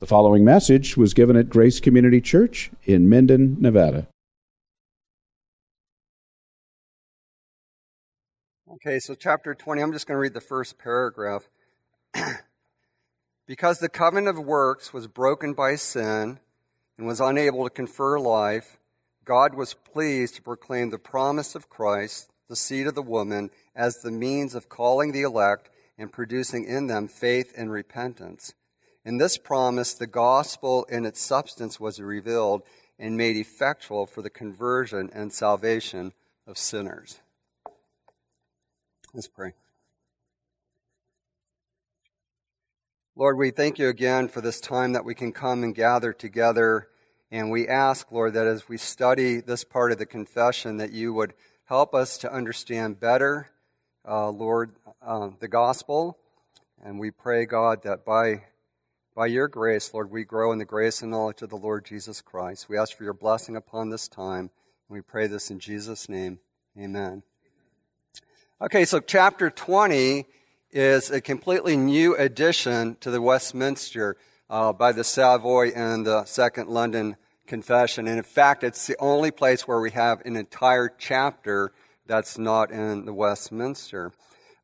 The following message was given at Grace Community Church in Minden, Nevada. Okay, so chapter 20, I'm just going to read the first paragraph. Because the covenant of works was broken by sin and was unable to confer life, God was pleased to proclaim the promise of Christ, the seed of the woman, as the means of calling the elect and producing in them faith and repentance. In this promise, the gospel in its substance was revealed and made effectual for the conversion and salvation of sinners. Let's pray. Lord, we thank you again for this time that we can come and gather together. And we ask, Lord, that as we study this part of the confession, that you would help us to understand better, Lord, the gospel. And we pray, God, that by your grace, Lord, we grow in the grace and knowledge of the Lord Jesus Christ. We ask for your blessing upon this time, and we pray this in Jesus' name. Amen. Okay, so chapter 20 is a completely new addition to the Westminster by the Savoy and the Second London Confession. And in fact, it's the only place where we have an entire chapter that's not in the Westminster.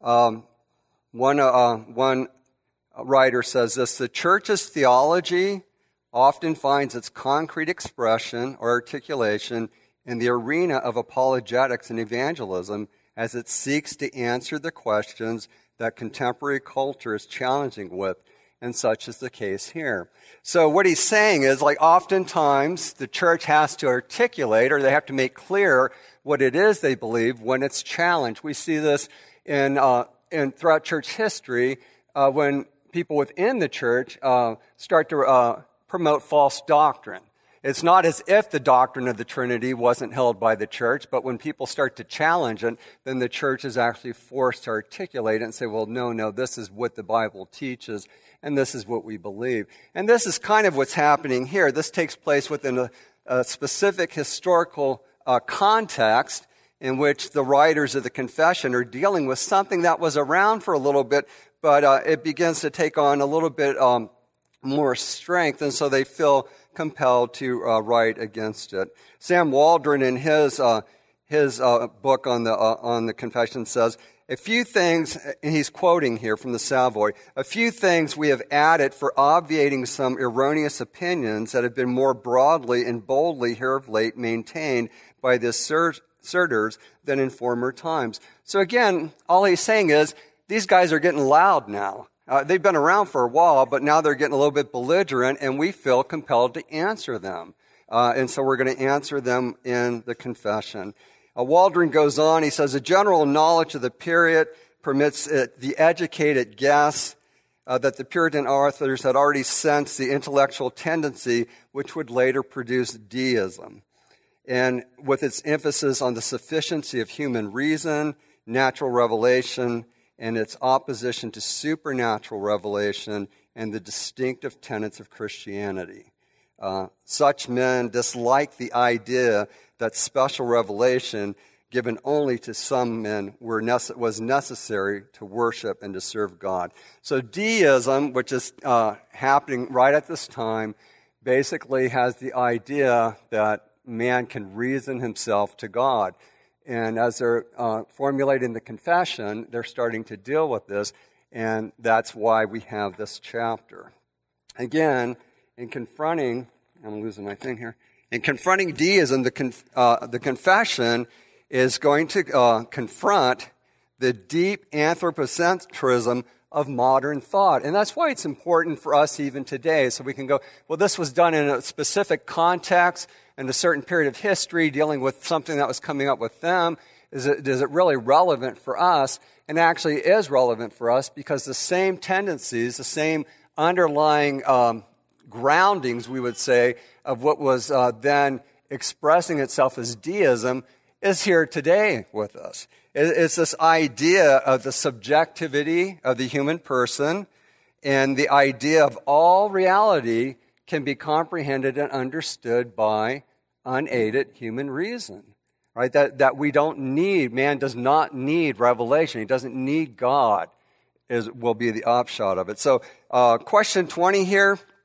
One writer says this: the church's theology often finds its concrete expression or articulation in the arena of apologetics and evangelism as it seeks to answer the questions that contemporary culture is challenging with, and such is the case here. So what he's saying is, like, oftentimes the church has to articulate, or they have to make clear what it is they believe when it's challenged. We see this in throughout church history when people within the church start to promote false doctrine. It's not as if the doctrine of the Trinity wasn't held by the church, but when people start to challenge it, then the church is actually forced to articulate it and say, well, no, this is what the Bible teaches, and this is what we believe. And this is kind of what's happening here. This takes place within a specific historical context in which the writers of the confession are dealing with something that was around for a little bit, but it begins to take on a little bit more strength, and so they feel compelled to write against it. Sam Waldron, in his book on the confession, says, a few things, and he's quoting here from the Savoy, a few things we have added for obviating some erroneous opinions that have been more broadly and boldly here of late maintained by the asserters than in former times. So again, all he's saying is, these guys are getting loud now. They've been around for a while, but now they're getting a little bit belligerent, and we feel compelled to answer them. And so we're going to answer them in the confession. Waldron goes on, he says, a general knowledge of the period permits the educated guess that the Puritan authors had already sensed the intellectual tendency which would later produce deism. And with its emphasis on the sufficiency of human reason, natural revelation, and its opposition to supernatural revelation and the distinctive tenets of Christianity. Such men dislike the idea that special revelation given only to some men was necessary to worship and to serve God. So deism, which is happening right at this time, basically has the idea that man can reason himself to God. And as they're formulating the confession, they're starting to deal with this, and that's why we have this chapter. Again, in confronting, I'm losing my thing here. In confronting deism, the confession is going to confront the deep anthropocentrism of modern thought. And that's why it's important for us even today, so we can go, well, this was done in a specific context, in a certain period of history, dealing with something that was coming up with them. Is it really relevant for us? And actually is relevant for us because the same tendencies, the same underlying groundings, we would say, of what was then expressing itself as deism is here today with us. It's this idea of the subjectivity of the human person, and the idea of all reality can be comprehended and understood by unaided human reason, right? That we don't need, man does not need revelation. He doesn't need God, will be the upshot of it. So question 20 here,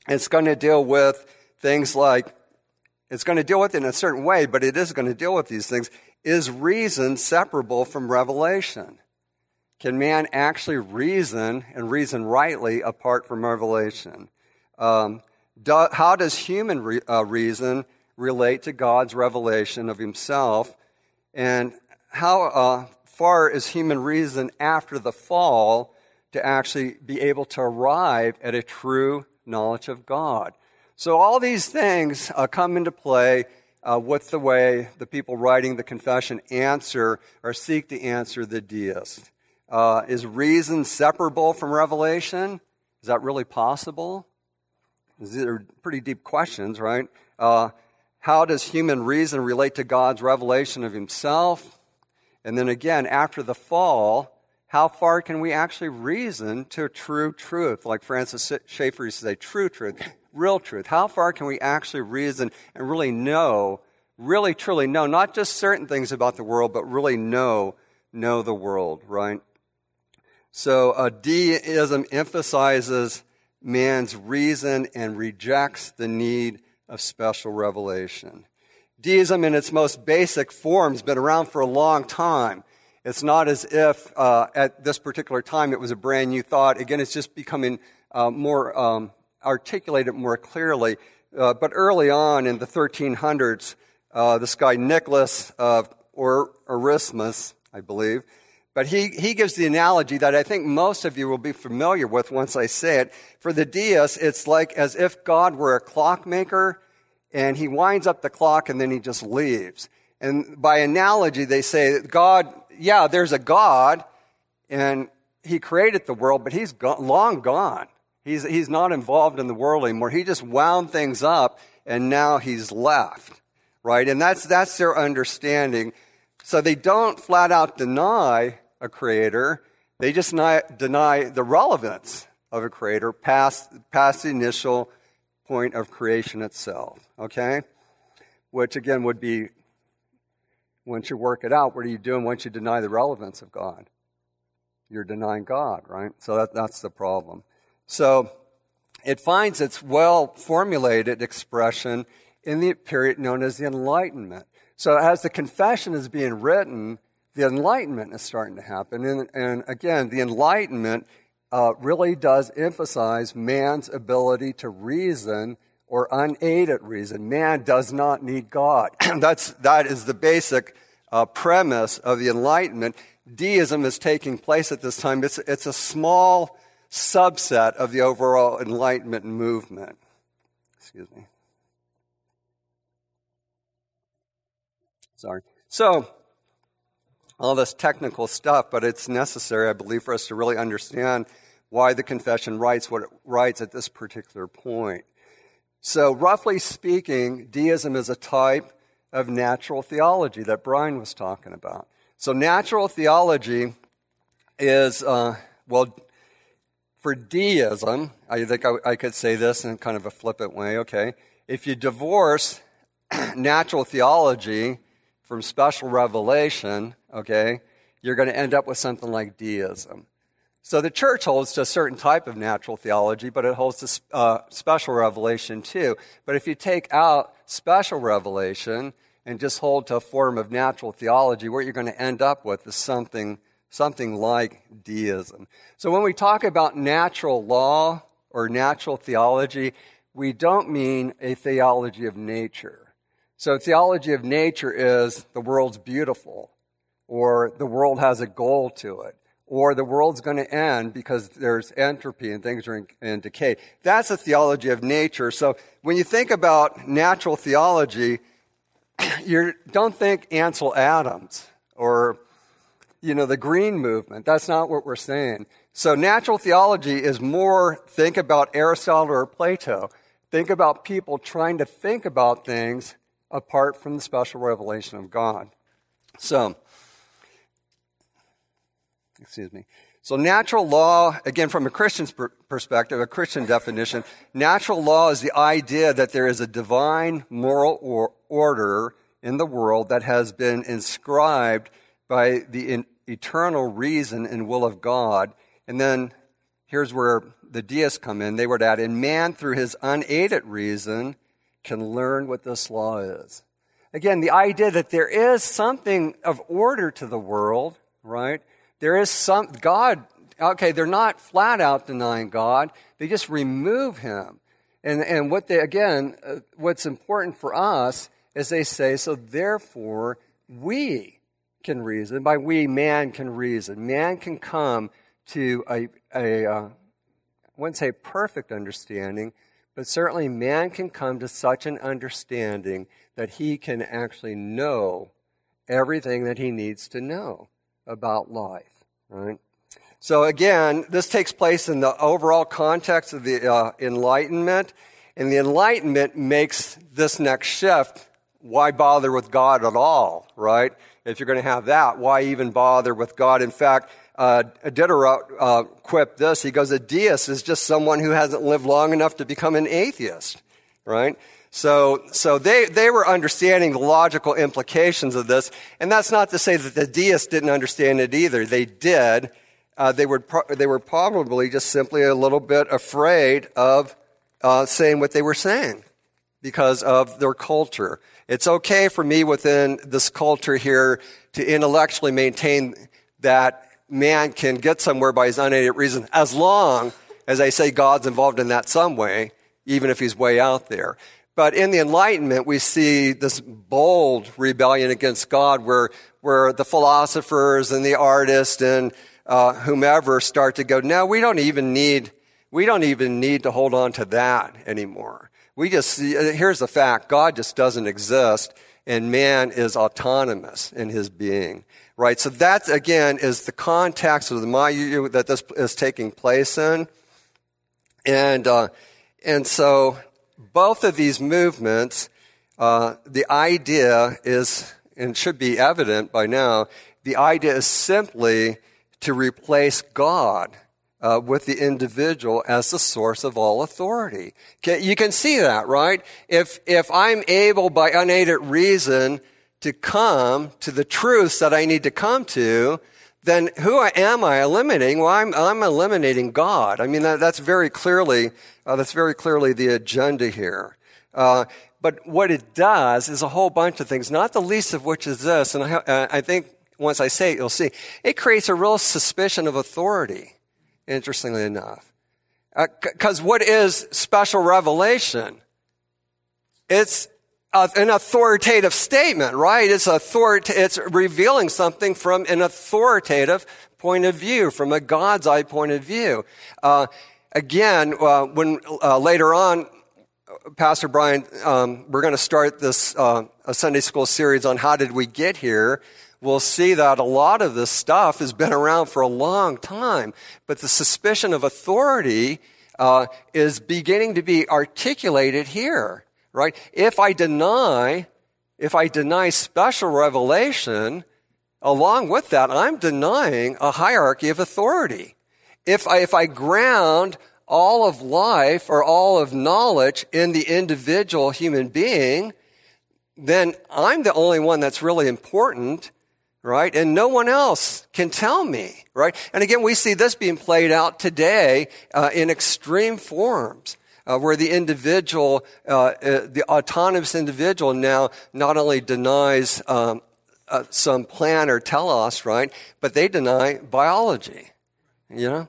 It's going to deal with things like, it's going to deal with it in a certain way, but it is going to deal with these things. Is reason separable from revelation? Can man actually reason and reason rightly apart from revelation? How does human reason relate to God's revelation of himself? And how far is human reason after the fall to actually be able to arrive at a true knowledge of God? So all these things come into play with the way the people writing the confession answer or seek to answer the deist. Is reason separable from revelation? Is that really possible? These are pretty deep questions, right? How does human reason relate to God's revelation of himself? And then again, after the fall, how far can we actually reason to true truth? Like Francis Schaeffer used to say, true truth, real truth. How far can we actually reason and really know, really truly know, not just certain things about the world, but really know the world, right? So deism emphasizes man's reason and rejects the need of special revelation. Deism in its most basic form has been around for a long time. It's not as if at this particular time it was a brand new thought. Again, it's just becoming more articulated more clearly. But early on in the 1300s, this guy Nicholas Erasmus, I believe, but he gives the analogy that I think most of you will be familiar with once I say it. For the deists, it's like as if God were a clockmaker, and he winds up the clock and then he just leaves. And by analogy, they say that God, yeah, there's a God, and he created the world, but he's long gone. He's not involved in the world anymore. He just wound things up, and now he's left, right? And that's their understanding. So they don't flat out deny a creator. They just deny the relevance of a creator past the initial point of creation itself, okay? Which, again, would be, once you work it out, what are you doing once you deny the relevance of God? You're denying God, right? So that's the problem. So it finds its well-formulated expression in the period known as the Enlightenment. So as the confession is being written, the Enlightenment is starting to happen. And again, the Enlightenment really does emphasize man's ability to reason or unaided reason. Man does not need God. That is the basic premise of the Enlightenment. Deism is taking place at this time. It's a small subset of the overall Enlightenment movement. Excuse me. Sorry. So, all this technical stuff, but it's necessary, I believe, for us to really understand why the confession writes what it writes at this particular point. So, roughly speaking, deism is a type of natural theology that Brian was talking about. So, natural theology is, for deism, I think I could say this in kind of a flippant way, okay? If you divorce natural theology from special revelation, okay, you're going to end up with something like deism. So the church holds to a certain type of natural theology, but it holds to special revelation too. But if you take out special revelation and just hold to a form of natural theology, what you're going to end up with is something like deism. So when we talk about natural law or natural theology, we don't mean a theology of nature. So theology of nature is the world's beautiful, or the world has a goal to it, or the world's going to end because there's entropy and things are in decay. That's a theology of nature. So when you think about natural theology, you don't think Ansel Adams or, the Green Movement. That's not what we're saying. So natural theology is more, think about Aristotle or Plato. Think about people trying to think about things apart from the special revelation of God. So natural law, again, from a Christian's perspective, a Christian definition, natural law is the idea that there is a divine moral order in the world that has been inscribed by the eternal reason and will of God. And then here's where the deists come in. They would add, and man through his unaided reason can learn what this law is. Again, the idea that there is something of order to the world, right? There is God, okay, they're not flat out denying God. They just remove him. And what's important for us is they say, so therefore we can reason. By we, man can reason. Man can come to I wouldn't say perfect understanding, but certainly man can come to such an understanding that he can actually know everything that he needs to know about life, right? So again, this takes place in the overall context of the Enlightenment, and the Enlightenment makes this next shift. Why bother with God at all, right? If you're going to have that, why even bother with God? In fact, Diderot quipped this. He goes, a deist is just someone who hasn't lived long enough to become an atheist, right? So they were understanding the logical implications of this, and that's not to say that the deists didn't understand it either. They did. They were probably just simply a little bit afraid of saying what they were saying because of their culture. It's okay for me within this culture here to intellectually maintain that man can get somewhere by his unaided reason, as long as I say God's involved in that some way, even if he's way out there. But in the Enlightenment, we see this bold rebellion against God where the philosophers and the artists and whomever start to go, no, we don't even need to hold on to that anymore. Here's the fact, God just doesn't exist, and man is autonomous in his being, right? So that, again, is the context of the milieu that this is taking place in. And so both of these movements, the idea is, and should be evident by now, the idea is simply to replace God with the individual as the source of all authority. You can see that, right? If I'm able by unaided reason to come to the truths that I need to come to, then who am I eliminating? Well, I'm eliminating God. I mean, that's very clearly the agenda here. But what it does is a whole bunch of things, not the least of which is this, and I think once I say it, you'll see. It creates a real suspicion of authority, interestingly enough. Because what is special revelation? It's an authoritative statement, right? It's revealing something from an authoritative point of view, from a God's eye point of view. When later on, Pastor Brian, we're going to start this a Sunday school series on how did we get here. We'll see that a lot of this stuff has been around for a long time, but the suspicion of authority is beginning to be articulated here, right? If I deny special revelation, along with that, I'm denying a hierarchy of authority. If I ground all of life or all of knowledge in the individual human being, then I'm the only one that's really important, right? And no one else can tell me, right? And again, we see this being played out today in extreme forms, where the individual, the autonomous individual now not only denies some plan or telos, right? But they deny biology, you know?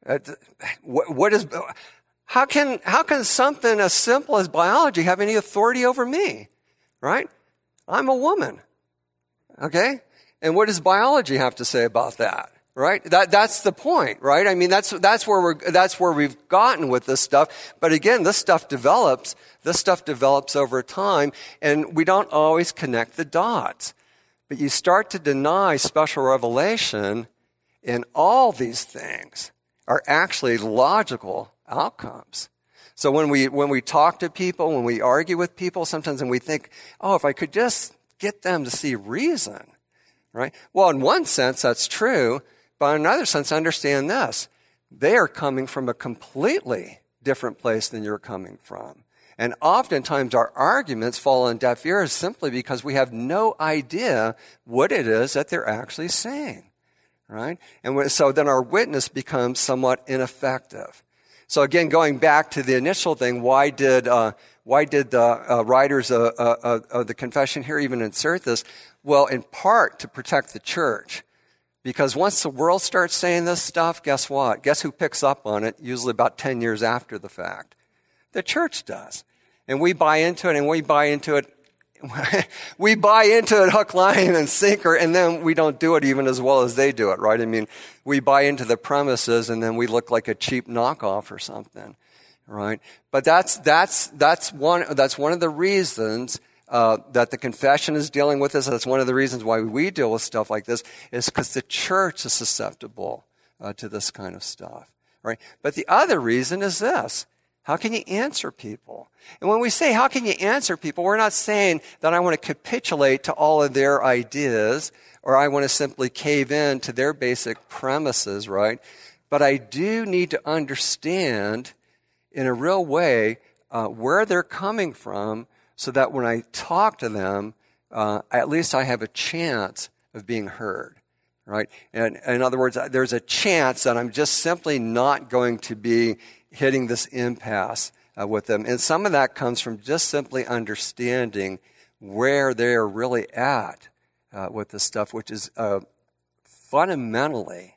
How can something as simple as biology have any authority over me, right? I'm a woman, okay? And what does biology have to say about that, right? That's the point, right? I mean, that's where we've gotten with this stuff. But again, this stuff develops over time, and we don't always connect the dots. But you start to deny special revelation, and all these things are actually logical outcomes. So when we talk to people, when we argue with people, sometimes when we think, oh, if I could just get them to see reason, right? Well, in one sense, that's true, but in another sense, understand this. They are coming from a completely different place than you're coming from. And oftentimes our arguments fall on deaf ears simply because we have no idea what it is that they're actually saying. right? And so then our witness becomes somewhat ineffective. So again, going back to the initial thing, why did the writers of the confession here even insert this? Well, in part to protect the church. Because once the world starts saying this stuff, guess what? Guess who picks up on it, usually about 10 years after the fact? The church does. And we buy into it, and we buy into it hook, line, and sinker, and then we don't do it even as well as they do it, right? I mean, we buy into the premises, and then we look like a cheap knockoff or something, right? But that's one of the reasons that the confession is dealing with this. That's one of the reasons why we deal with stuff like this, is because the church is susceptible to this kind of stuff, right? But the other reason is this. How can you answer people? And when we say, how can you answer people, we're not saying that I want to capitulate to all of their ideas, or I want to simply cave in to their basic premises, right? But I do need to understand in a real way where they're coming from, so that when I talk to them, at least I have a chance of being heard, right? And in other words, there's a chance that I'm just simply not going to be hitting this impasse with them. And some of that comes from just simply understanding where they are really at with this stuff, which is fundamentally,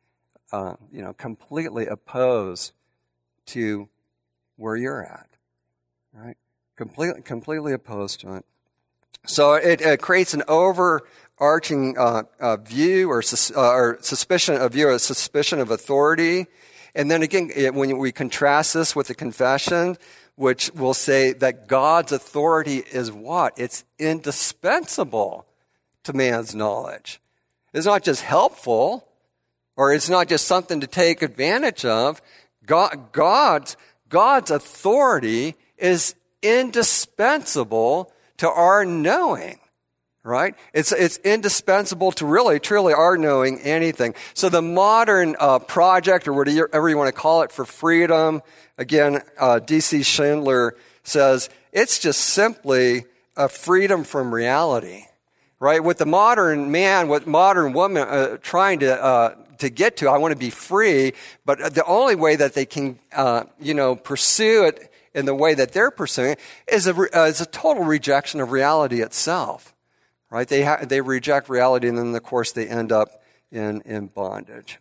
completely opposed to where you're at, right? Completely opposed to it. So it creates an overarching view or suspicion of authority. And then again, when we contrast this with the confession, which will say that God's authority is what? It's indispensable to man's knowledge. It's not just helpful, or it's not just something to take advantage of. God's authority is indispensable to our knowing, right? It's indispensable to really, truly our knowing anything. So the modern project, or whatever you want to call it, for freedom, again, D.C. Schindler says, it's just simply a freedom from reality, right? With the modern man, with modern woman trying to get to, I want to be free, but the only way that they can, pursue it in the way that they're pursuing is a total rejection of reality itself, right? They reject reality, and then, of course, they end up in bondage.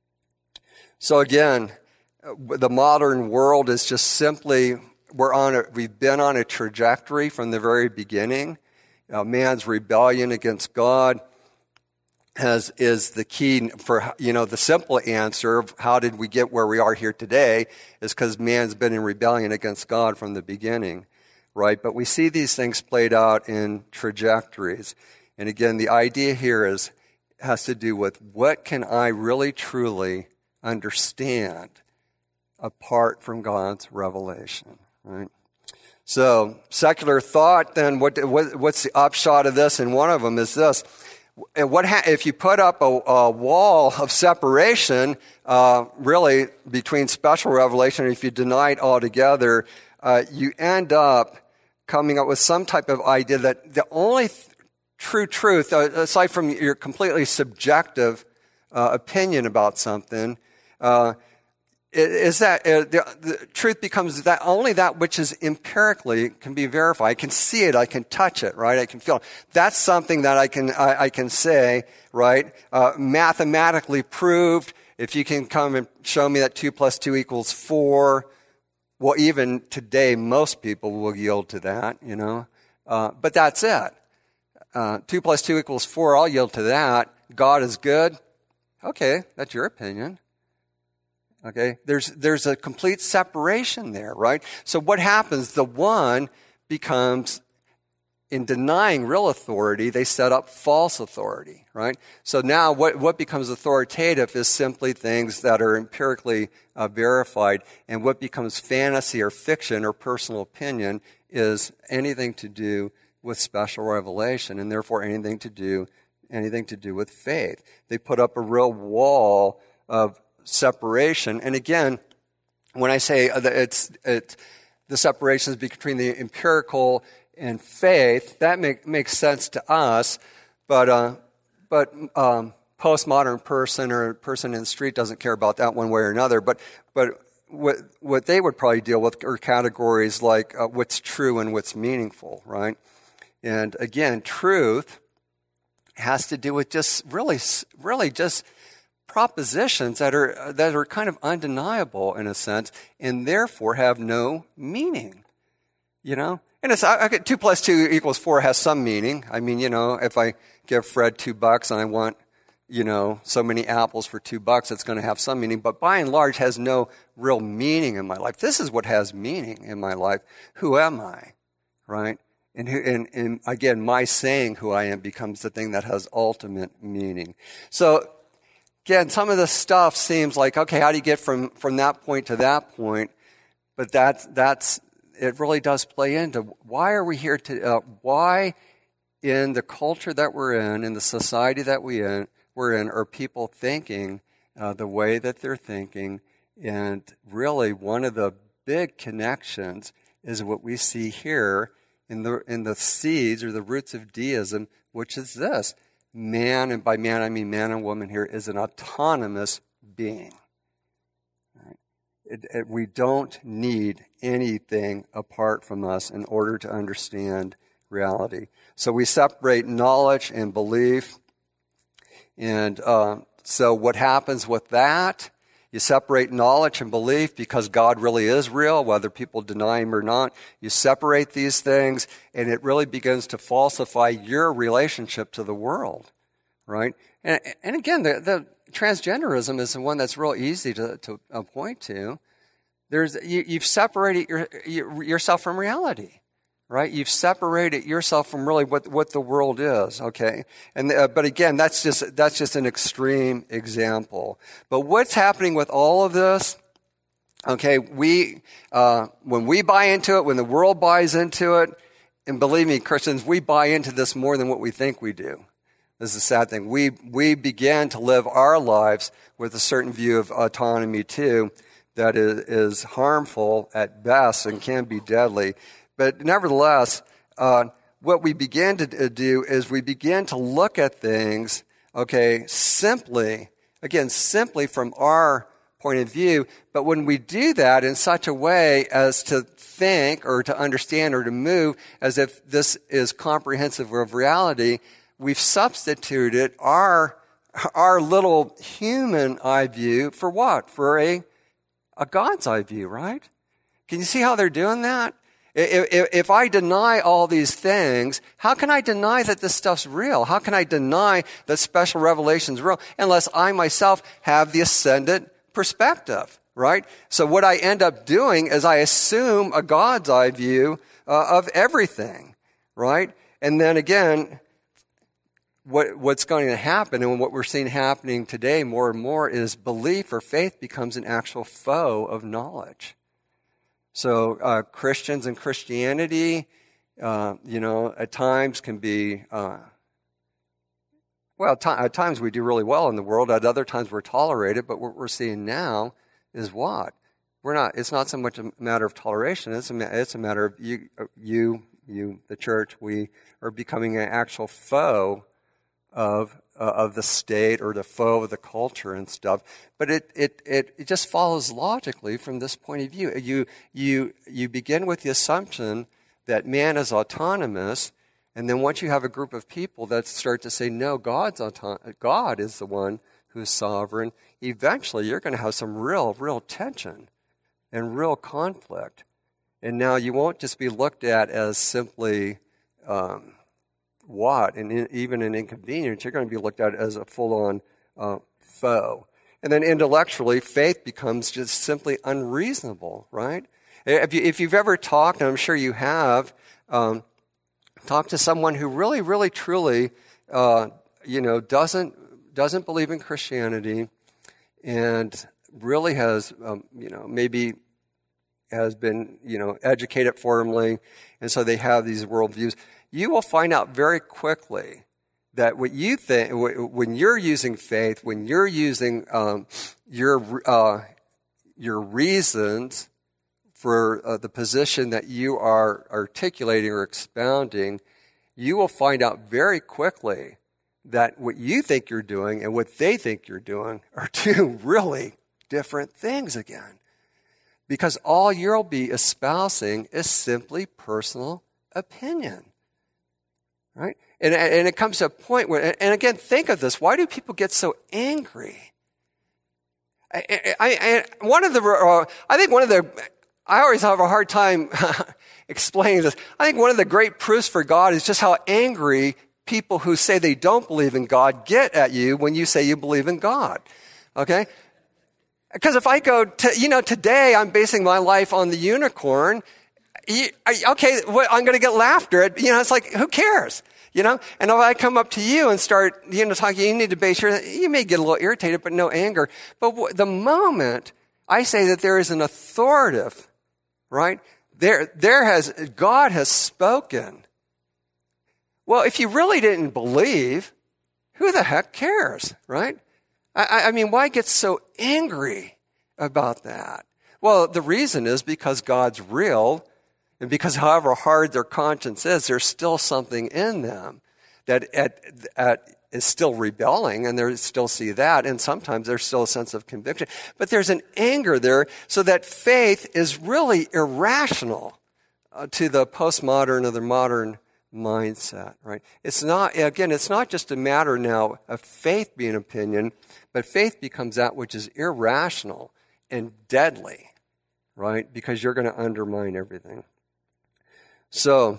So again, the modern world is just simply, we've been on a trajectory from the very beginning. Man's rebellion against God is the key for, the simple answer of how did we get where we are here today is because man's been in rebellion against God from the beginning, right? But we see these things played out in trajectories. And again, the idea here has to do with what can I really truly understand apart from God's revelation, right? So secular thought, then what's the upshot of this? And one of them is this. If you put up a wall of separation, really, between special revelation, and if you deny it altogether, you end up coming up with some type of idea that the only true truth, aside from your completely subjective opinion about something, is that the truth becomes that only that which is empirically can be verified. I can see it, I can touch it, right? I can feel it. That's something that I can say, right? Mathematically proved. If you can come and show me that 2 + 2 = 4, well, even today, most people will yield to that, But that's it. 2 + 2 = 4, I'll yield to that. God is good. Okay, that's your opinion. Okay, there's a complete separation there, right? So what happens? The one becomes, in denying real authority, they set up false authority, right? So now what becomes authoritative is simply things that are empirically verified, and what becomes fantasy or fiction or personal opinion is anything to do with special revelation, and therefore anything to do with faith. They put up a real wall of separation. And again, when I say that the separation is between the empirical and faith, that makes sense to us. But postmodern person or a person in the street doesn't care about that one way or another. But what they would probably deal with are categories like what's true and what's meaningful, right? And again, truth has to do with just really just propositions that are kind of undeniable in a sense, and therefore have no meaning. And it's 2 + 2 = 4 has some meaning. I mean, if I give Fred $2 and I want, so many apples for $2, it's going to have some meaning. But by and large, has no real meaning in my life. This is what has meaning in my life. Who am I, right? And again, my saying who I am becomes the thing that has ultimate meaning. So again, some of the stuff seems like, okay, how do you get from that point to that point? But that's it really does play into why are we here why in the culture that we're in the society that we're in, are people thinking the way that they're thinking? And really, one of the big connections is what we see here in the seeds or the roots of deism, which is this: man, and by man I mean man and woman here, is an autonomous being. Right? We don't need anything apart from us in order to understand reality. So we separate knowledge and belief. And so what happens with that? You separate knowledge and belief because God really is real, whether people deny Him or not. You separate these things, and it really begins to falsify your relationship to the world, right? And again, the transgenderism is the one that's real easy to point to. You've separated yourself from reality, right? You've separated yourself from really what the world is, okay? And but again, that's just an extreme example. But what's happening with all of this? Okay, when we buy into it, when the world buys into it, and believe me, Christians, we buy into this more than what we think we do. This is a sad thing. We begin to live our lives with a certain view of autonomy too, that is harmful at best and can be deadly. But nevertheless, what we begin to do is we begin to look at things, okay, simply from our point of view. But when we do that in such a way as to think or to understand or to move as if this is comprehensive of reality, we've substituted our little human eye view for what? For a God's eye view, right? Can you see how they're doing that? If I deny all these things, how can I deny that this stuff's real? How can I deny that special revelation's real unless I myself have the ascendant perspective, right? So what I end up doing is I assume a God's eye view of everything, right? And then again, what's going to happen and what we're seeing happening today more and more is belief or faith becomes an actual foe of knowledge. So Christians and Christianity, at times can be, at times we do really well in the world. At other times we're tolerated. But what we're seeing now is what? It's not so much a matter of toleration. It's a matter of you, the church. We are becoming an actual foe of the state or the foe of the culture and stuff. But it just follows logically from this point of view. You begin with the assumption that man is autonomous, and then once you have a group of people that start to say, no, God is the one who's sovereign, eventually you're going to have some real tension and real conflict. And now you won't just be looked at as simply and even an inconvenience. You're going to be looked at as a full-on foe. And then intellectually, faith becomes just simply unreasonable, right? If you've ever talked, and I'm sure you have, talked to someone who really, really, truly, doesn't believe in Christianity, and really has, maybe has been, educated formally, and so they have these worldviews. You will find out very quickly that what you think, when you're using faith, when you're using your reasons for the position that you are articulating or expounding, you will find out very quickly that what you think you're doing and what they think you're doing are two really different things again. Because all you'll be espousing is simply personal opinion. Right? And it comes to a point where, and again, think of this. Why do people get so angry? I always have a hard time explaining this. I think one of the great proofs for God is just how angry people who say they don't believe in God get at you when you say you believe in God. Okay? Because if I go to, today I'm basing my life on the unicorn, I'm going to get laughter at, it's like, who cares? And if I come up to you and start, talking, you need to base you may get a little irritated, but no anger. But the moment I say that there is an authoritative, right? God has spoken. Well, if you really didn't believe, who the heck cares, right? I mean, why get so angry about that? Well, the reason is because God's real, and because however hard their conscience is, there's still something in them that is still rebelling, and they still see that, and sometimes there's still a sense of conviction. But there's an anger there, so that faith is really irrational to the postmodern or the modern mindset, right? It's not just a matter now of faith being opinion, but faith becomes that which is irrational and deadly, right? Because you're going to undermine everything. So,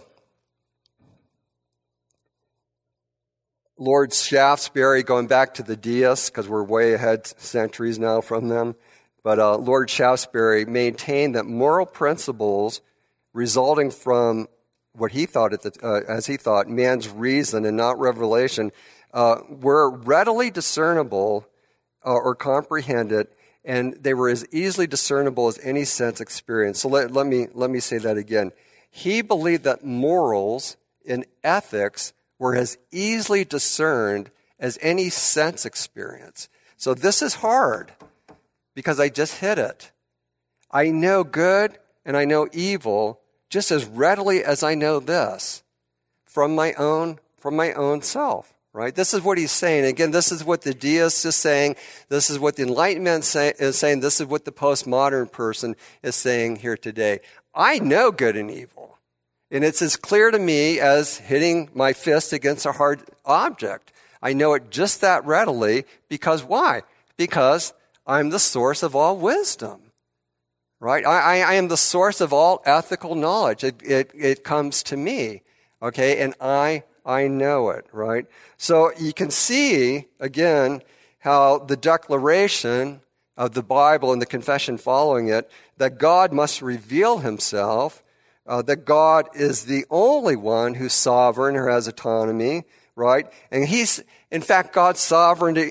Lord Shaftesbury, going back to the deists, because we're way ahead centuries now from them, but Lord Shaftesbury maintained that moral principles resulting from what he thought, as he thought, man's reason and not revelation, were readily discernible or comprehended, and they were as easily discernible as any sense experience. So let me say that again. He believed that morals and ethics were as easily discerned as any sense experience. So this is hard because I just hit it. I know good and I know evil just as readily as I know this from my own self, right? This is what he's saying. Again, this is what the deist is saying. This is what the Enlightenment is saying. This is what the postmodern person is saying here today. I know good and evil. And it's as clear to me as hitting my fist against a hard object. I know it just that readily because why? Because I'm the source of all wisdom. Right? I am the source of all ethical knowledge. It comes to me. Okay? And I know it. Right? So you can see, again, how the declaration of the Bible and the confession following it, that God must reveal himself, that God is the only one who's sovereign or has autonomy, right? And in fact, God's sovereignty,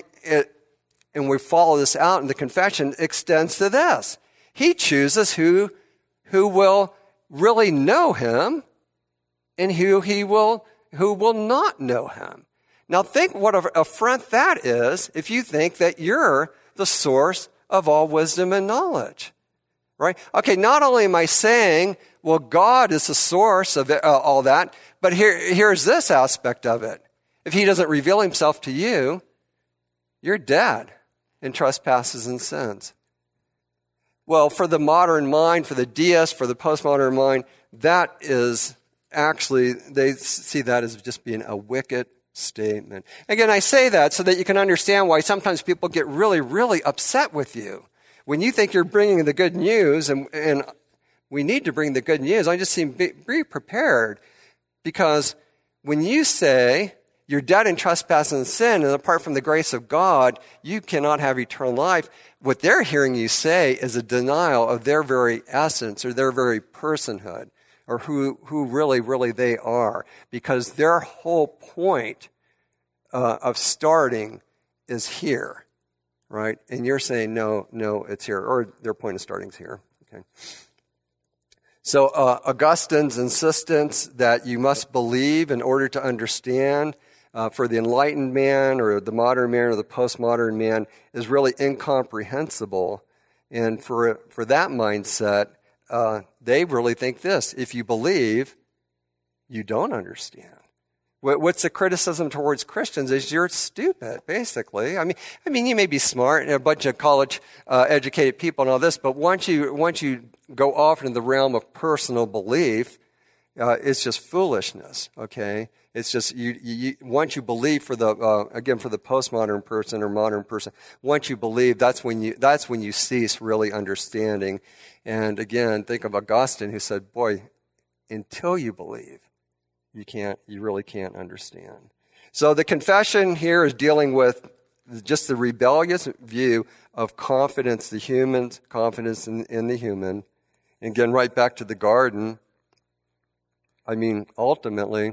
and we follow this out in the confession, extends to this. He chooses who will really know him and who will not know him. Now think what an affront that is if you think that you're the source of all wisdom and knowledge. Right? Okay, not only am I saying, well, God is the source of all that, but here's this aspect of it. If he doesn't reveal himself to you, you're dead in trespasses and sins. Well, for the modern mind, for the deist, for the postmodern mind, that is actually, they see that as just being a wicked statement. Again, I say that so that you can understand why sometimes people get really, really upset with you. When you think you're bringing the good news, and we need to bring the good news, I just seem be prepared. Because when you say you're dead in trespass and sin, and apart from the grace of God, you cannot have eternal life, what they're hearing you say is a denial of their very essence or their very personhood, or who really, really they are. Because their whole point of starting is here. Right? And you're saying, no, it's here. Or their point of starting is here. Okay. So Augustine's insistence that you must believe in order to understand for the enlightened man or the modern man or the postmodern man is really incomprehensible. And for that mindset, they really think this. If you believe, you don't understand. What's the criticism towards Christians is you're stupid, basically. I mean, you may be smart and a bunch of college educated people and all this, but once you go off into the realm of personal belief, it's just foolishness. Okay, it's just you once you believe for the postmodern person or modern person, once you believe, that's when you cease really understanding. And again, think of Augustine, who said, "Boy, until you believe, you really can't understand." So the confession here is dealing with just the rebellious view of confidence in the human. And again, right back to the garden. I mean, ultimately,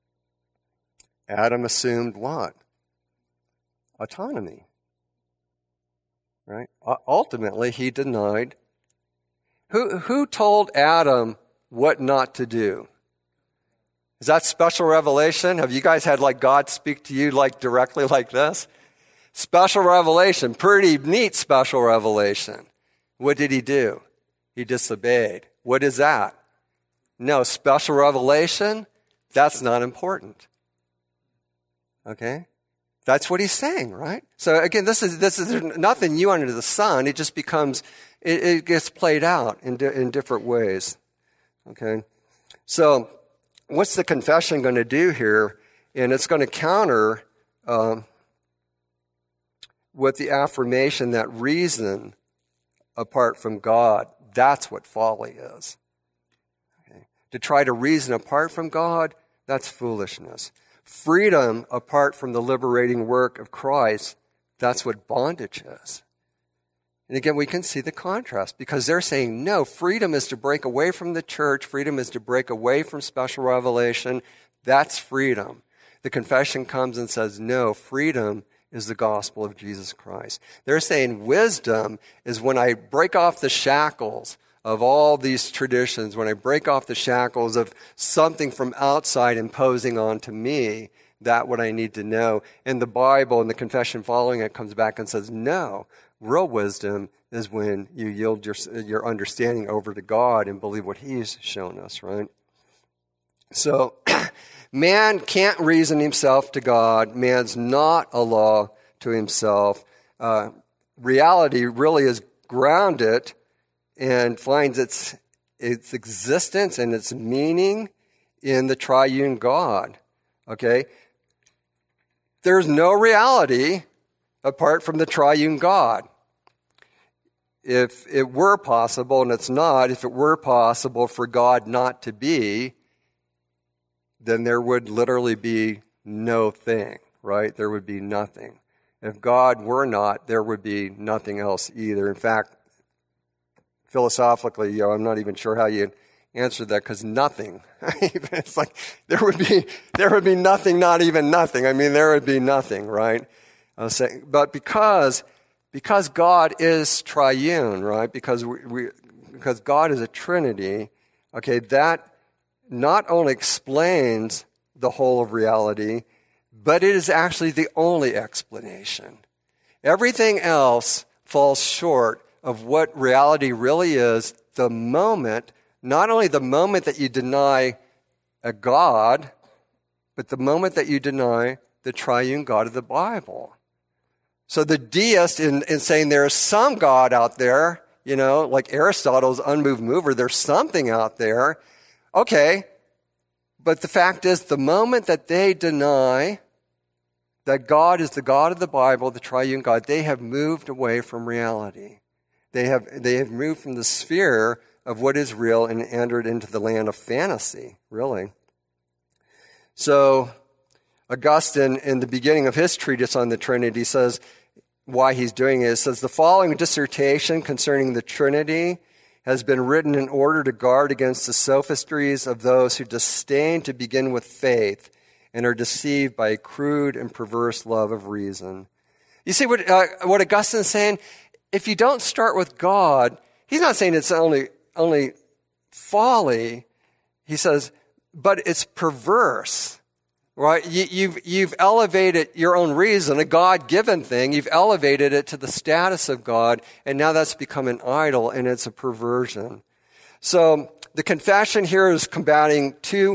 Adam assumed what? Autonomy. Right? Ultimately, he denied. Who told Adam what not to do? Is that special revelation? Have you guys had God speak to you directly like this? Special revelation, pretty neat special revelation. What did he do? He disobeyed. What is that? No, special revelation, that's not important. Okay? That's what he's saying, right? So again, this is nothing new under the sun. It just becomes, it gets played out in different ways. Okay? So, what's the confession going to do here? And it's going to counter with the affirmation that reason apart from God, that's what folly is. Okay? To try to reason apart from God, that's foolishness. Freedom apart from the liberating work of Christ, that's what bondage is. And again, we can see the contrast because they're saying, no, freedom is to break away from the church. Freedom is to break away from special revelation. That's freedom. The confession comes and says, no, freedom is the gospel of Jesus Christ. They're saying wisdom is when I break off the shackles of all these traditions, when I break off the shackles of something from outside imposing onto me, that's what I need to know. And the Bible and the confession following it comes back and says, no, real wisdom is when you yield your understanding over to God and believe what He's shown us, right? So, man can't reason himself to God. Man's not a law to himself. Reality really is grounded and finds its existence and its meaning in the triune God. Okay? There's no reality apart from the triune God. If it were possible, and it's not, if it were possible for God not to be, then there would literally be no thing, right? There would be nothing. If God were not, there would be nothing else either. In fact, philosophically, I'm not even sure how you answer that, because nothing. It's like there would be nothing, not even nothing. I mean, there would be nothing, right? I was saying, but because God is triune, right? Because God is a Trinity, okay, that not only explains the whole of reality, but it is actually the only explanation. Everything else falls short of what reality really is the moment, not only the moment that you deny a God, but the moment that you deny the triune God of the Bible. So the deist, in saying there is some God out there, like Aristotle's unmoved mover, there's something out there. Okay, but the fact is, the moment that they deny that God is the God of the Bible, the triune God, they have moved away from reality. They have moved from the sphere of what is real and entered into the land of fantasy, really. So Augustine, in the beginning of his treatise on the Trinity, says why he's doing it. It says, the following dissertation concerning the Trinity has been written in order to guard against the sophistries of those who disdain to begin with faith and are deceived by a crude and perverse love of reason. You see what Augustine's saying? If you don't start with God, he's not saying it's only folly. He says, but it's perverse, right? You've elevated your own reason, a God-given thing. You've elevated it to the status of God, and now that's become an idol, and it's a perversion. So the confession here is combating two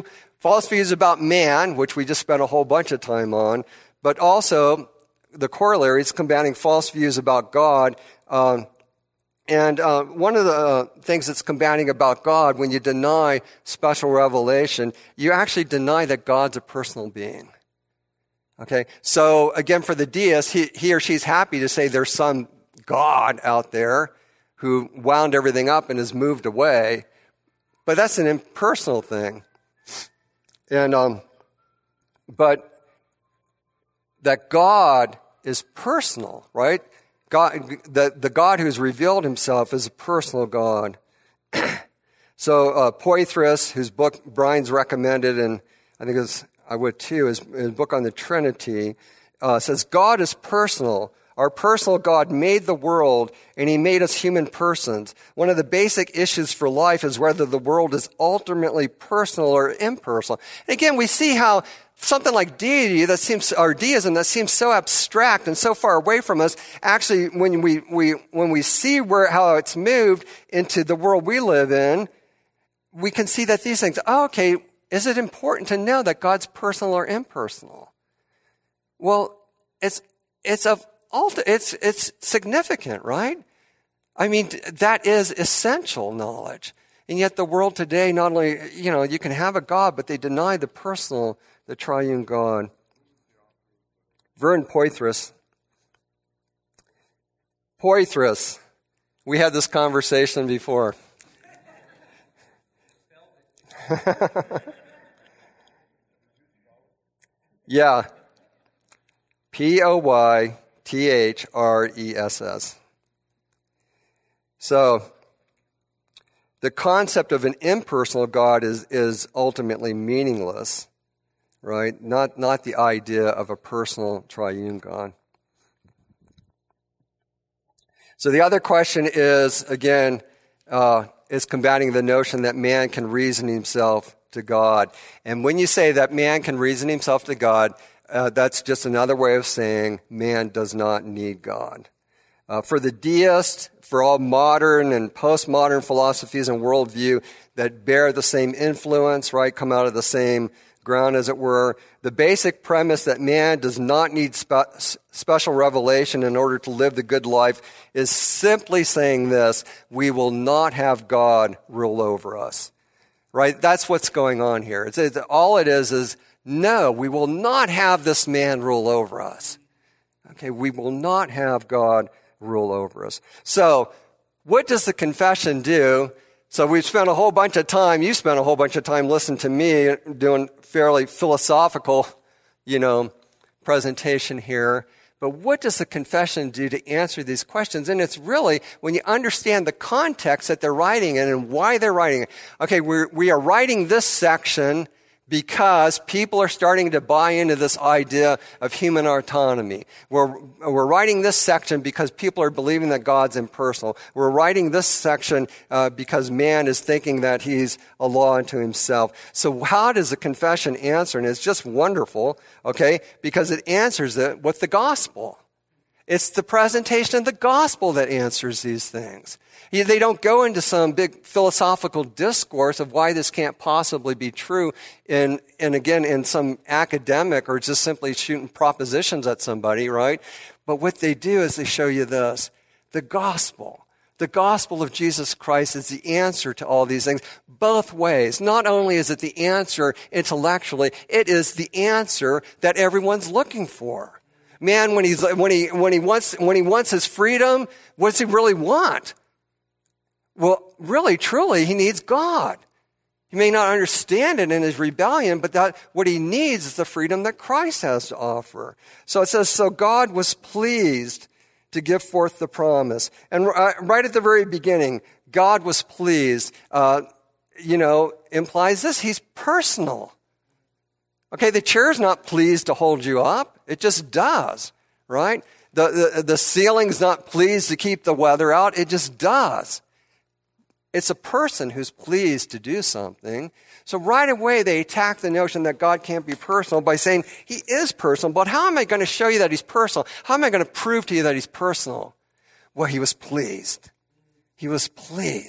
false views about man, which we just spent a whole bunch of time on, but also the corollary is combating false views about God. And one of the things that's combating about God, when you deny special revelation, you actually deny that God's a personal being. Okay? So, again, for the deist, he or she's happy to say there's some God out there who wound everything up and has moved away. But that's an impersonal thing. And, but that God is personal, right? God, the God who's revealed himself is a personal God. So, Poythress, whose book Brian's recommended, and I think I would too, his book on the Trinity, says God is personal. Our personal God made the world, and he made us human persons. One of the basic issues for life is whether the world is ultimately personal or impersonal. And again, we see how something like deity or deism that seems so abstract and so far away from us, actually, when we see how it's moved into the world we live in, we can see that these things, is it important to know that God's personal or impersonal? Well, it's significant, right? I mean, that is essential knowledge. And yet the world today, not only, you can have a God, but they deny the personal, the triune God. Vern Poythress. We had this conversation before. Yeah. Poythress. So, the concept of an impersonal God is ultimately meaningless, right? Not the idea of a personal triune God. So the other question is, again, is combating the notion that man can reason himself to God. And when you say that man can reason himself to God, that's just another way of saying man does not need God. For the deist, for all modern and postmodern philosophies and worldview that bear the same influence, right, come out of the same ground, as it were, the basic premise that man does not need special revelation in order to live the good life is simply saying this: we will not have God rule over us. Right? That's what's going on here. All it is no, we will not have this man rule over us. Okay, we will not have God rule over us. So, what does the confession do? So we've spent a whole bunch of time, you spent a whole bunch of time listening to me doing fairly philosophical, presentation here. But what does the confession do to answer these questions? And it's really, when you understand the context that they're writing in and why they're writing it. Okay, we are writing this section because people are starting to buy into this idea of human autonomy. We're writing this section because people are believing that God's impersonal. We're writing this section because man is thinking that he's a law unto himself. So how does the confession answer? And it's just wonderful, okay, because it answers it with the gospel. It's the presentation of the gospel that answers these things. They don't go into some big philosophical discourse of why this can't possibly be true and again, in some academic or just simply shooting propositions at somebody, right? But what they do is they show you this. The gospel of Jesus Christ is the answer to all these things, both ways. Not only is it the answer intellectually, it is the answer that everyone's looking for. Man, when he wants his freedom, what does he really want? Well, really, truly, he needs God. He may not understand it in his rebellion, but what he needs is the freedom that Christ has to offer. So it says, so God was pleased to give forth the promise. And right at the very beginning, God was pleased, implies this: he's personal. Okay, the chair's not pleased to hold you up. It just does, right? The ceiling's not pleased to keep the weather out. It just does. It's a person who's pleased to do something. So right away they attack the notion that God can't be personal by saying he is personal. But how am I going to show you that he's personal? How am I going to prove to you that he's personal? Well, he was pleased. He was pleased.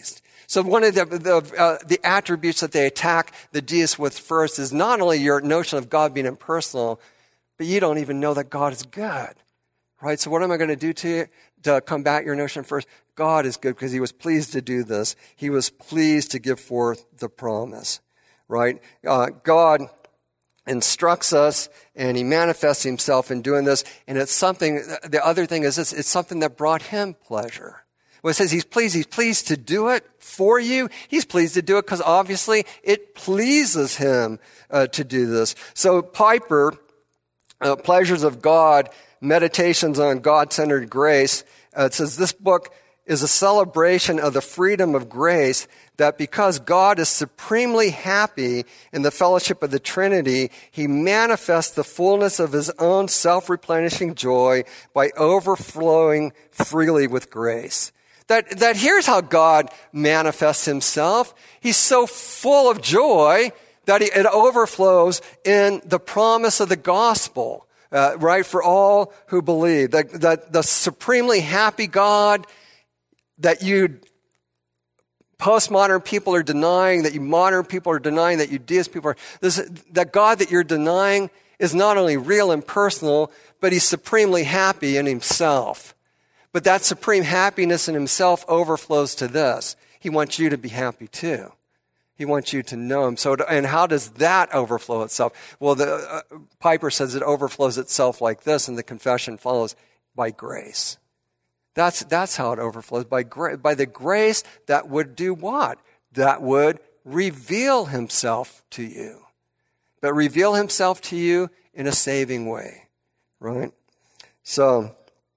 So one of the attributes that they attack the deists with first is not only your notion of God being impersonal, but you don't even know that God is good, right? So what am I going to do to you to combat your notion first? God is good because he was pleased to do this. He was pleased to give forth the promise, right? God instructs us and he manifests himself in doing this. And it's something, the other thing is this, it's something that brought him pleasure. When it says he's pleased to do it for you, he's pleased to do it because obviously it pleases him to do this. So Piper, Pleasures of God, Meditations on God-Centered Grace, it says this book is a celebration of the freedom of grace that because God is supremely happy in the fellowship of the Trinity, he manifests the fullness of his own self-replenishing joy by overflowing freely with grace. That here's how God manifests himself. He's so full of joy that it overflows in the promise of the gospel, right, for all who believe. That the supremely happy God that you postmodern people are denying, that you modern people are denying, that you deist people are, that God that you're denying is not only real and personal, but he's supremely happy in himself. But that supreme happiness in himself overflows to this. He wants you to be happy too. He wants you to know him. So, and how does that overflow itself? Well, Piper says it overflows itself like this, and the confession follows by grace. That's how it overflows, by the grace that would do what? That would reveal himself to you. But reveal himself to you in a saving way, right? So,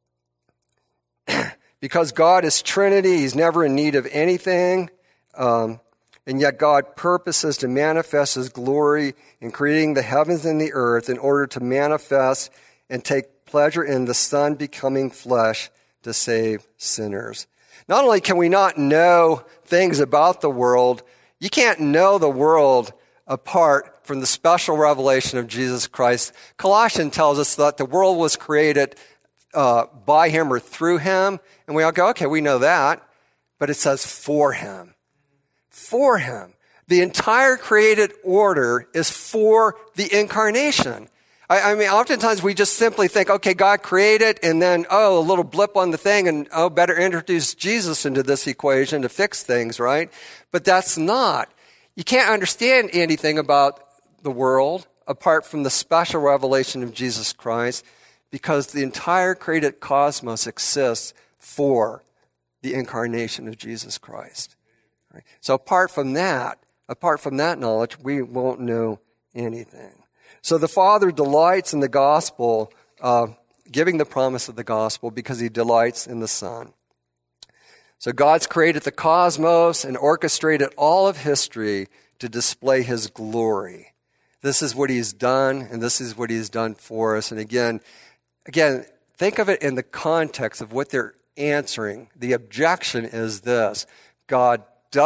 because God is Trinity, he's never in need of anything, and yet God purposes to manifest his glory in creating the heavens and the earth in order to manifest and take pleasure in the Son becoming flesh to save sinners. Not only can we not know things about the world, you can't know the world apart from the special revelation of Jesus Christ. Colossians tells us that the world was created by him or through him, and we all go, okay, we know that, but it says for him. For him. The entire created order is for the incarnation. I mean, oftentimes we just simply think, okay, God created, and then, a little blip on the thing, and, better introduce Jesus into this equation to fix things, right? But that's not. You can't understand anything about the world apart from the special revelation of Jesus Christ, because the entire created cosmos exists for the incarnation of Jesus Christ. Right? So apart from that knowledge, we won't know anything. So the Father delights in the gospel, giving the promise of the gospel because he delights in the Son. So God's created the cosmos and orchestrated all of history to display his glory. This is what he's done, and this is what he's done for us. And again, think of it in the context of what they're answering. The objection is this: God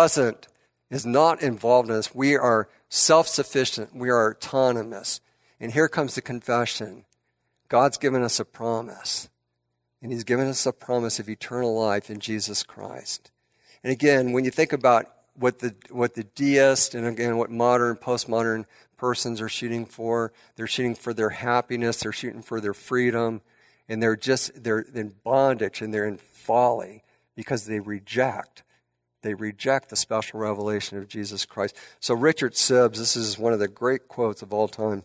is not involved in us. We are self-sufficient. We are autonomous. And here comes the confession. God's given us a promise. And he's given us a promise of eternal life in Jesus Christ. And again, when you think about what the deist and again what modern, postmodern persons are shooting for, they're shooting for their happiness, they're shooting for their freedom, and they're in bondage and they're in folly because they reject the special revelation of Jesus Christ. So Richard Sibbes, this is one of the great quotes of all time.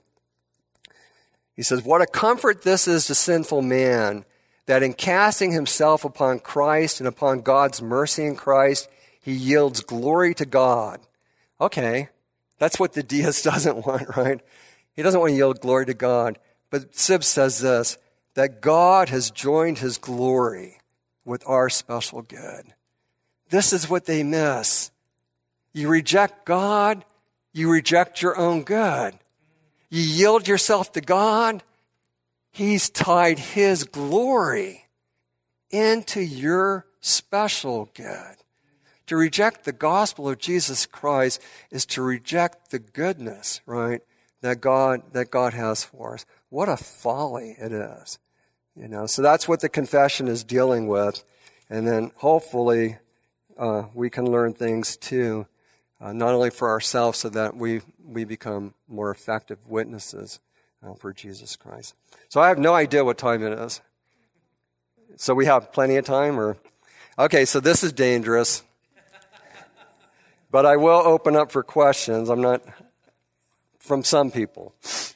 He says, "What a comfort this is to sinful man, that in casting himself upon Christ and upon God's mercy in Christ, he yields glory to God." Okay, that's what the deist doesn't want, right? He doesn't want to yield glory to God. But Sibbes says this, that God has joined his glory with our special good. This is what they miss. You reject God, you reject your own good. You yield yourself to God, he's tied his glory into your special good. To reject the gospel of Jesus Christ is to reject the goodness, right, that God has for us. What a folly it is. So that's what the confession is dealing with. And then hopefully we can learn things too, not only for ourselves so that we become more effective witnesses for Jesus Christ. So I have no idea what time it is. So we have plenty of time, or? Okay, so this is dangerous. But I will open up for questions. I'm not from some people.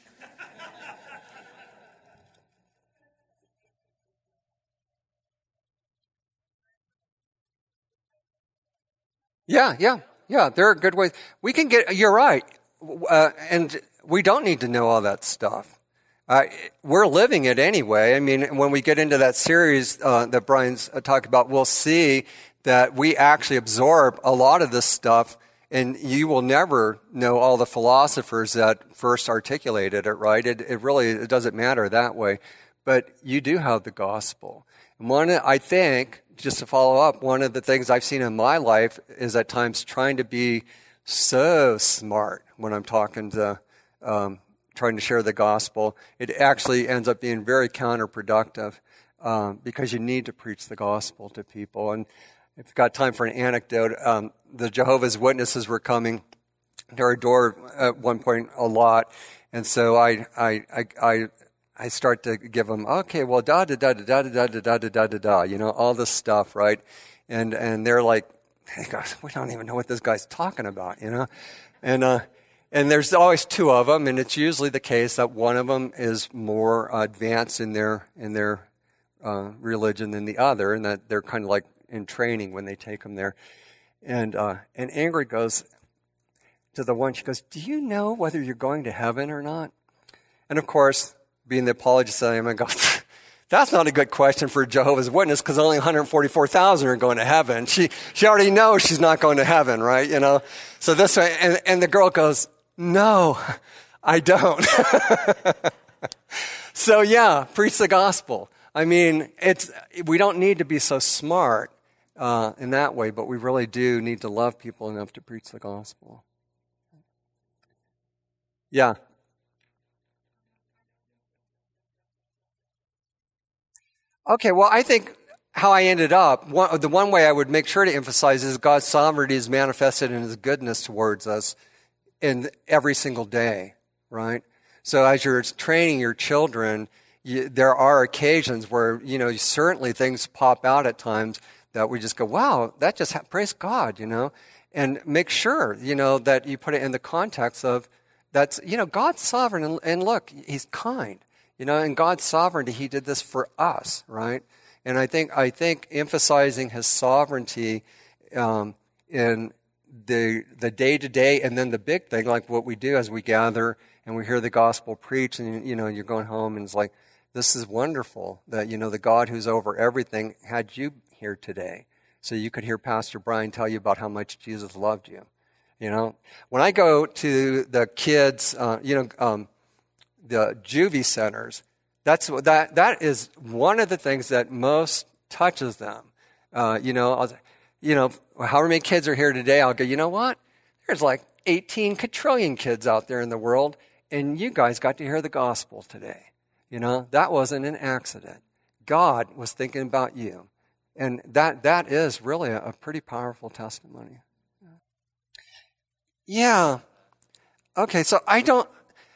Yeah. There are good ways. We can get, you're right. And we don't need to know all that stuff. We're living it anyway. I mean, when we get into that series that Brian's talked about, we'll see that we actually absorb a lot of this stuff, and you will never know all the philosophers that first articulated it, right? It really doesn't matter that way. But you do have the gospel. And I think, just to follow up, one of the things I've seen in my life is at times trying to be so smart when I'm talking to, trying to share the gospel. It actually ends up being very counterproductive because you need to preach the gospel to people. And if you've got time for an anecdote, the Jehovah's Witnesses were coming to our door at one point a lot, and so I start to give them, okay, well, da da da da da da da da da da da, you know, all this stuff, right? And they're like, hey, gosh, we don't even know what this guy's talking about, you know, and there's always two of them, and it's usually the case that one of them is more advanced in their religion than the other, and that they're kind of like in training when they take them there. And Ingrid goes to the one, she goes, do you know whether you're going to heaven or not? And of course, being the apologist I am, I go, that's not a good question for a Jehovah's Witness because only 144,000 are going to heaven. She already knows she's not going to heaven, right? You know? So this way, and the girl goes, no, I don't. So yeah, preach the gospel. I mean, we don't need to be so smart in that way, but we really do need to love people enough to preach the gospel. Yeah. Okay, well, I think how I ended up, the one way I would make sure to emphasize is God's sovereignty is manifested in His goodness towards us in every single day, right? So as you're training your children, there are occasions where, you know, certainly things pop out at times that we just go, wow, that just, praise God, you know? And make sure, you know, that you put it in the context of, that's, you know, God's sovereign, and look, He's kind. You know, in God's sovereignty, He did this for us, right? And I think emphasizing His sovereignty in the day-to-day and then the big thing, like what we do as we gather and we hear the gospel preached, and, you know, you're going home and it's like, this is wonderful that, you know, the God who's over everything had you here today. So you could hear Pastor Brian tell you about how much Jesus loved you. You know, when I go to the kids, the juvie centers, that is one of the things that most touches them. However many kids are here today, I'll go, you know what? There's like 18 quadrillion kids out there in the world, and you guys got to hear the gospel today. You know, that wasn't an accident. God was thinking about you. And that is really a pretty powerful testimony. Yeah. Okay, so I don't...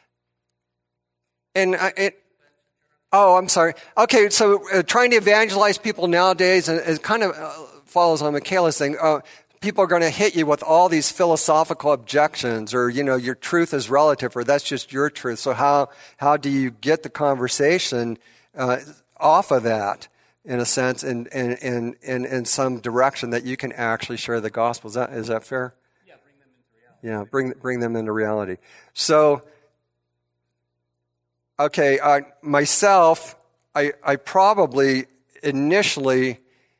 I'm sorry. Okay, so trying to evangelize people nowadays, and it kind of follows on Michaela's thing. People are going to hit you with all these philosophical objections, or, you know, your truth is relative, or that's just your truth. So how do you get the conversation off of that, in a sense, in some direction that you can actually share the gospel? Is that fair? Yeah, bring them into reality. Yeah, bring them into reality. So. Okay, myself, I probably initially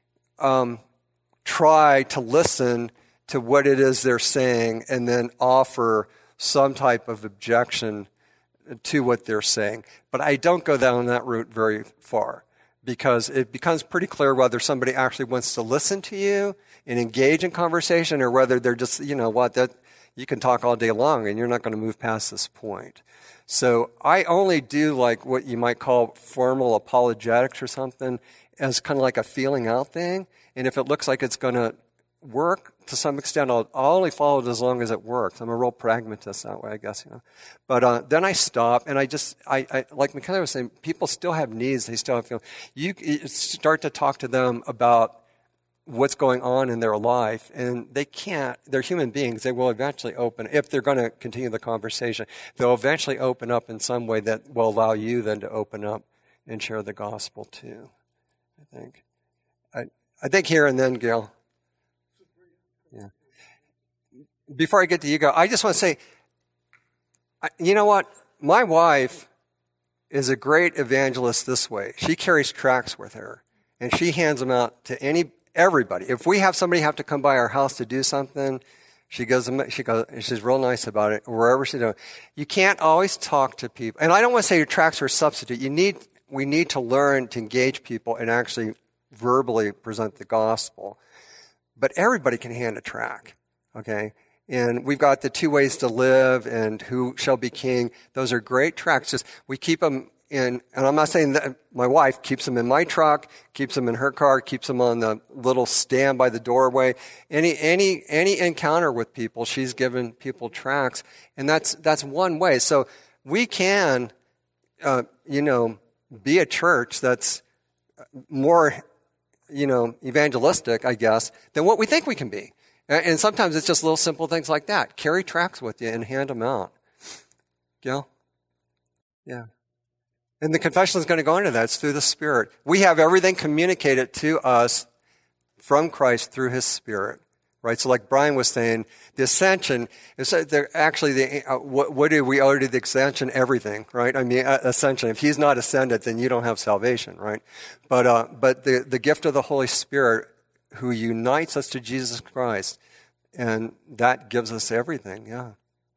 try to listen to what it is they're saying and then offer some type of objection to what they're saying. But I don't go down that route very far because it becomes pretty clear whether somebody actually wants to listen to you and engage in conversation or whether they're just, you know what, that you can talk all day long and you're not going to move past this point. So I only do like what you might call formal apologetics or something as kind of like a feeling out thing. And if it looks like it's going to work, to some extent, I'll only follow it as long as it works. I'm a real pragmatist that way, I guess, But then I stop, and I like McKenna was saying, people still have needs. They still have feelings. You start to talk to them about what's going on in their life, and they can't. They're human beings. They will eventually open, if they're going to continue the conversation, they'll eventually open up in some way that will allow you then to open up and share the gospel too, I think. I think here and then, Gail. Yeah. Before I get to you, Gail, I just want to say, you know what? My wife is a great evangelist this way. She carries tracts with her, and she hands them out to everybody. If we have somebody have to come by our house to do something, she's real nice about it, wherever she's doing. You can't always talk to people. And I don't want to say your tracts are a substitute. We need to learn to engage people and actually verbally present the gospel. But everybody can hand a tract, okay? And we've got the 2 ways to live and who shall be king. Those are great tracts. Just we keep them in, and I'm not saying that my wife keeps them in my truck, keeps them in her car, keeps them on the little stand by the doorway. Any encounter with people, she's given people tracts, and that's one way. So we can, be a church that's more, evangelistic, I guess, than what we think we can be. And sometimes it's just little simple things like that. Carry tracts with you and hand them out. Gil? Yeah. And the confession is going to go into that. It's through the Spirit. We have everything communicated to us from Christ through His Spirit. Right? So like Brian was saying, the ascension, what do we owe to the ascension? Everything, right? I mean, ascension. If He's not ascended, then you don't have salvation, right? But the gift of the Holy Spirit, who unites us to Jesus Christ, and that gives us everything, yeah.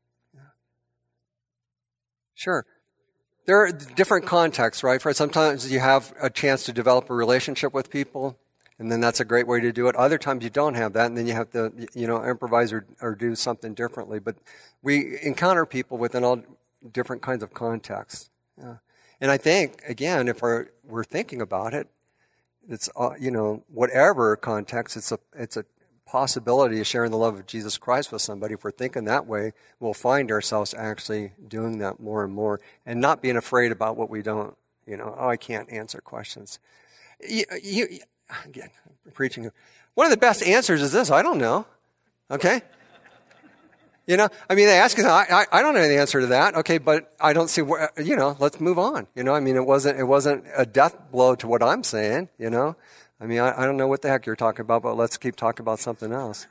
Sure. There are different contexts, right? For sometimes you have a chance to develop a relationship with people, and then that's a great way to do it. Other times you don't have that, and then you have to, improvise or do something differently. But we encounter people within all different kinds of contexts. Yeah. And I think, again, if we're thinking about it, it's, whatever context, it's a possibility of sharing the love of Jesus Christ with somebody. If we're thinking that way, we'll find ourselves actually doing that more and more and not being afraid about what we don't, I can't answer questions. Again, preaching. One of the best answers is this: I don't know. Okay? They ask us, I don't know the answer to that. Okay, but I don't see where, let's move on. It wasn't a death blow to what I'm saying, I don't know what the heck you're talking about, but let's keep talking about something else.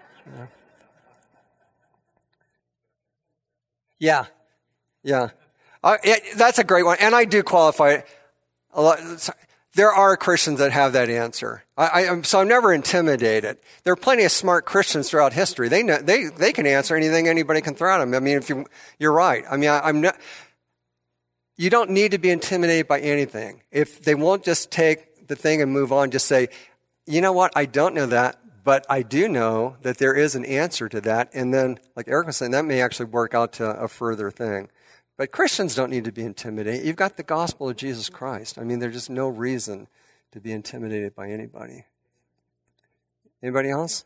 Yeah. That's a great one. And I do qualify it a lot. There are Christians that have that answer. So I'm never intimidated. There are plenty of smart Christians throughout history. They can answer anything anybody can throw at them. You're right. I'm not. You don't need to be intimidated by anything. If they won't just take the thing and move on, just say, you know what? I don't know that, but I do know that there is an answer to that. And then, like Eric was saying, that may actually work out to a further thing. But Christians don't need to be intimidated. You've got the gospel of Jesus Christ. There's just no reason to be intimidated by anybody. Anybody else?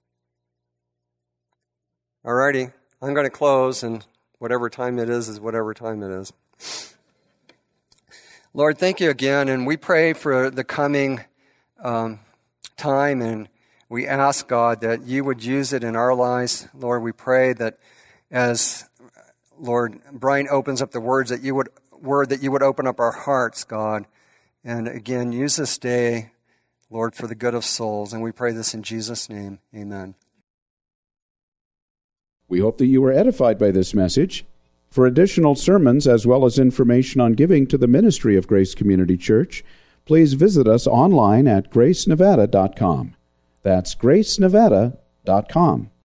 All righty. I'm going to close, and whatever time it is whatever time it is. Lord, thank you again, and we pray for the coming time, and we ask, God, that you would use it in our lives. Lord, we pray that as Lord, Brian opens up the word that you would open up our hearts, God. And again, use this day, Lord, for the good of souls. And we pray this in Jesus' name. Amen. We hope that you were edified by this message. For additional sermons as well as information on giving to the ministry of Grace Community Church, please visit us online at gracenevada.com. That's gracenevada.com.